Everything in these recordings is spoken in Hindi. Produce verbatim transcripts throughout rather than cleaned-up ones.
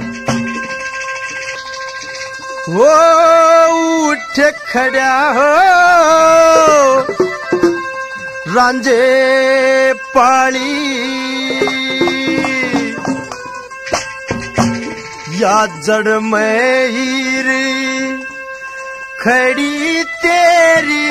वो उठ खड़ा हो रांझे पाली या जड़ में हीर खड़ी तेरी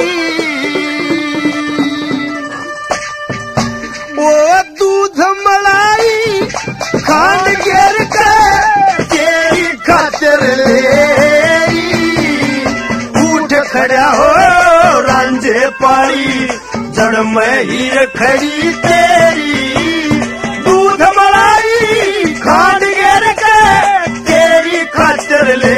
वो दूध मलाई खान गिर के तेरी खातिर ले उठ खड़ा हो रांझे पाली जड़ में हीर खड़ी तेरी दूध मलाई खान गिर के तेरी खातिर ले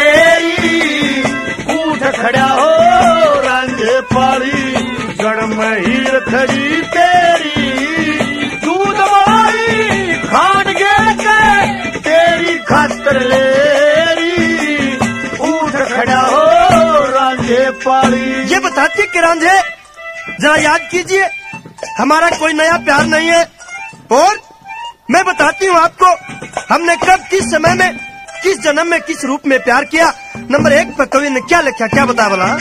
उठ खड़ा हो रांझे पाली जड़ में हीर खड़ी तेरी दूध मलाई खान गिर के तेरी खातिर ले उठ खड़ा हो रांझे पाली। ये बताती कि रांझे जरा याद कीजिए हमारा कोई नया प्यार नहीं है और मैं बताती हूँ आपको हमने कब किस समय में किस जन्म में किस रूप में प्यार किया। नंबर एक पर कवि ने क्या लिखा क्या बता बोला।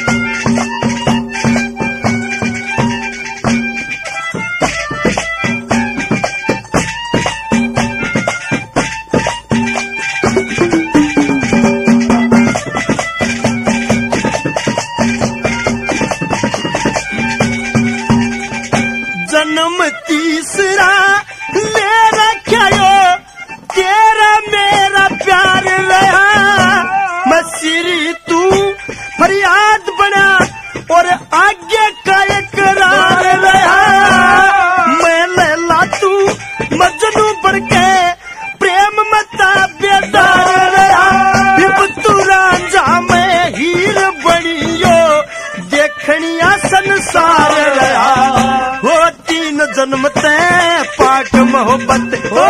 जन्म तीसरा ले रखा तेरा मेरा प्यार रहा मसीरी तू फरियाद बना और आगे का इकरार रहा मैं लैला तू मजनू बढ़ के प्रेम मता बेदार रहा तू रांझा में हीर बनियो देखनिया संसार रहा वो तीन जन्म ते पाक मोहब्बत हो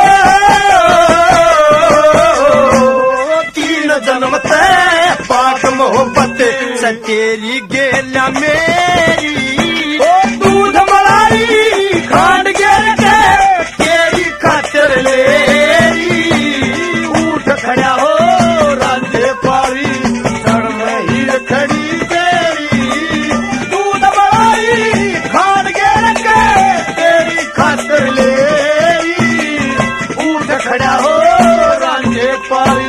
तीन जन्म ते पाक मोहब्बत से तेरी गेला मेरी ओ दूध मलाई खान गिर के तेरी खातिर ले उठ खड़ा हो रांझे पाली जड़ में हीर खड़ी तेरी दूध मलाई खान गिर के तेरी खातिर ले उठ खड़ा हो रांझे पाली।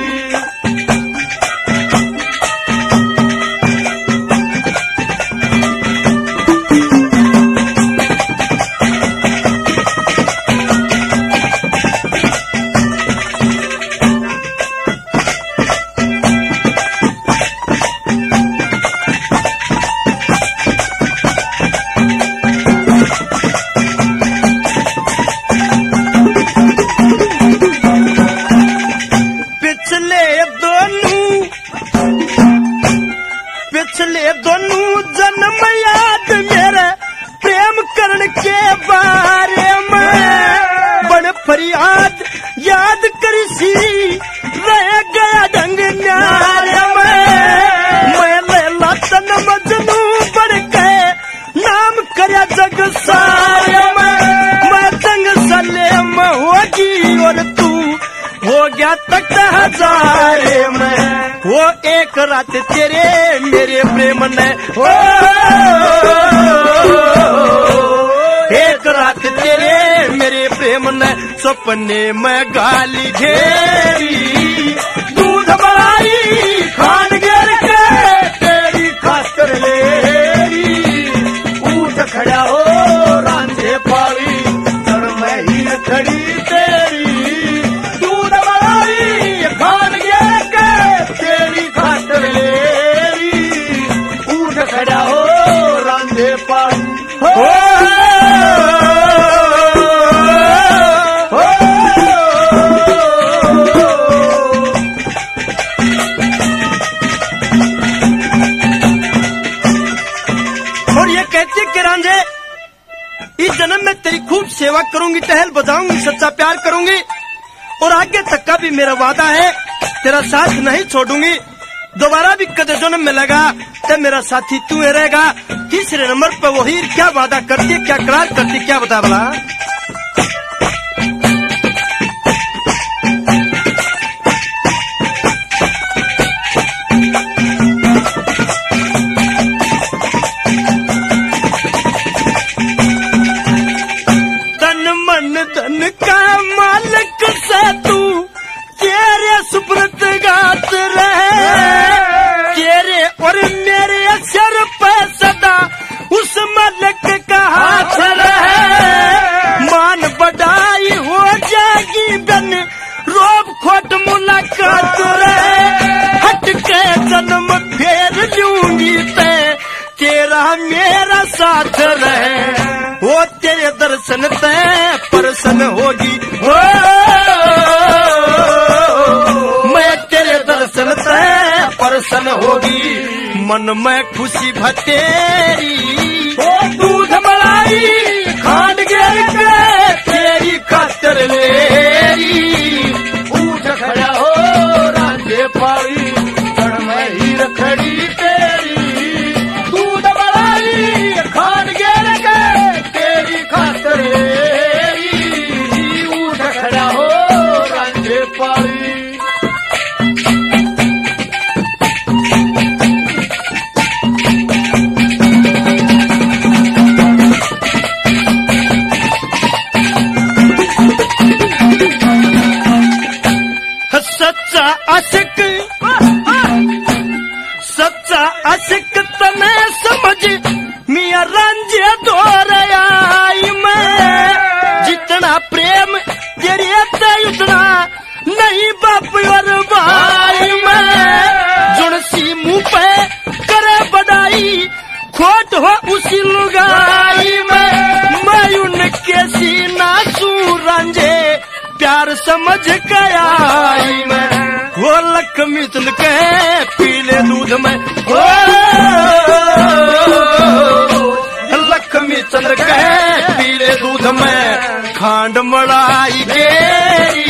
पिछले दोनों जन्म याद मेरे प्रेम करण के बारे में बड़ फरियाद याद करी सी रह गया ढंग न्यारे में मैं लैला तन मजनू बढ़ के नाम करया जग सारे में मैं तंग सले में होगी और तू हो गया तक हजारे में वो एक रात तेरे मेरे प्रेम ने हो एक रात तेरे मेरे प्रेम ने सपने में गाली घेरी दूध मलाई खान गिर के तेरी खातिर ले उठ खड़ा हो रांझे पाली जड़ में हीर खड़ी तेरी दूध मलाई खान गिर के तेरी खातिर ले उठ खड़ा हो रांझे पाली हो इस जन्म में तेरी खूब सेवा करूंगी टहल बजाऊंगी सच्चा प्यार करूंगी और आगे तक का भी मेरा वादा है तेरा साथ नहीं छोड़ूंगी दोबारा भी कदे जन्म में लगा तब मेरा साथी तू ही रहेगा। तीसरे नंबर पर वो हीर क्या वादा करती क्या करार करती क्या बता भला। अब खोट मुलाकात रे हट के जन्म फेर लूंगी ते तेरा मेरा साथ रहे वो तेरे दर्शन ते प्रसन्न होगी हो मैं तेरे दर्शन ते प्रसन्न होगी मन में खुशी भतेरी दूध मलाई खांड गिर के तेरी खातर लेरी उठ खड़ा हो रांझे पाई कण में ही रखड़ी तेरी दूध मलाई खांड गिर के तेरी खातर लेरी उठ खड़ा हो रांझे पाई सच्चा आशिक सच्चा आशिक तने समझ मियां रांझे दौर आई मैं जितना प्रेम तेरे ते उतना नहीं बाप और भाई मैं जुड़सी मुंह पे करे बड़ाई खोट हो उसी लुगाई मैं मैं उनके सीना सू रांझे प्यार समझ गया मैं वो लक्ष्मी तुल के पीले दूध में हो लक्ष्मी चंद्र के पीले दूध में खांड मलाई गेरी